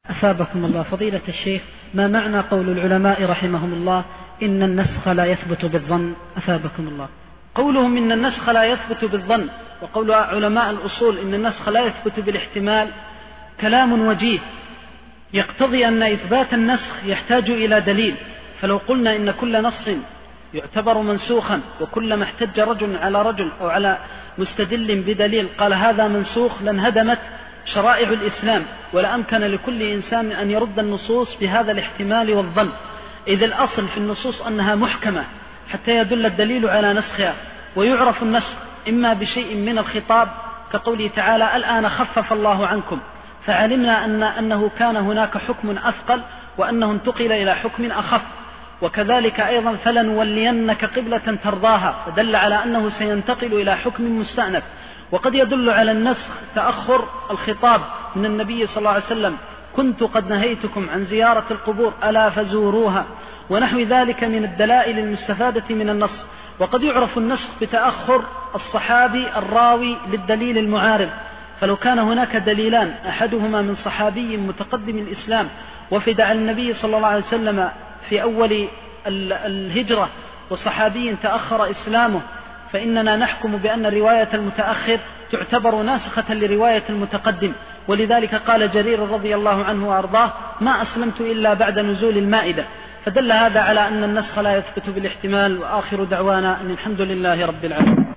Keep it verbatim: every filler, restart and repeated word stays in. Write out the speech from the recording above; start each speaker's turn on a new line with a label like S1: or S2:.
S1: أثابكم الله. فضيلة الشيخ، ما معنى قول العلماء رحمهم الله إن النسخ لا يثبت بالظن؟ أثابكم الله.
S2: قولهم إن النسخ لا يثبت بالظن وقول علماء الأصول إن النسخ لا يثبت بالاحتمال كلام وجيه يقتضي أن إثبات النسخ يحتاج إلى دليل. فلو قلنا إن كل نص يعتبر منسوخا وكلما احتج رجل على رجل أو على مستدل بدليل قال هذا منسوخ لانهدمت شرائع الإسلام، ولا أمكن لكل إنسان أن يرد النصوص بهذا الاحتمال والظن، إذ الأصل في النصوص أنها محكمة حتى يدل الدليل على نسخها. ويعرف النسخ إما بشيء من الخطاب كقوله تعالى الآن خفف الله عنكم، فعلمنا أن أنه كان هناك حكم أثقل وأنه انتقل إلى حكم أخف. وكذلك أيضا فلنولينك قبلة ترضاها، فدل على أنه سينتقل إلى حكم مستأنف. وقد يدل على النسخ تأخر الخطاب من النبي صلى الله عليه وسلم كنت قد نهيتكم عن زيارة القبور ألا فزوروها، ونحو ذلك من الدلائل المستفادة من النص. وقد يعرف النسخ بتأخر الصحابي الراوي للدليل المعارض، فلو كان هناك دليلان أحدهما من صحابي متقدم الإسلام وفد عن النبي صلى الله عليه وسلم في أول الهجرة وصحابي تأخر إسلامه، فإننا نحكم بأن رواية المتأخر تعتبر ناسخة لرواية المتقدم. ولذلك قال جرير رضي الله عنه وأرضاه ما أسلمت إلا بعد نزول المائدة. فدل هذا على أن النسخ لا يثبت بالاحتمال. وآخر دعوانا أن الحمد لله رب العالمين.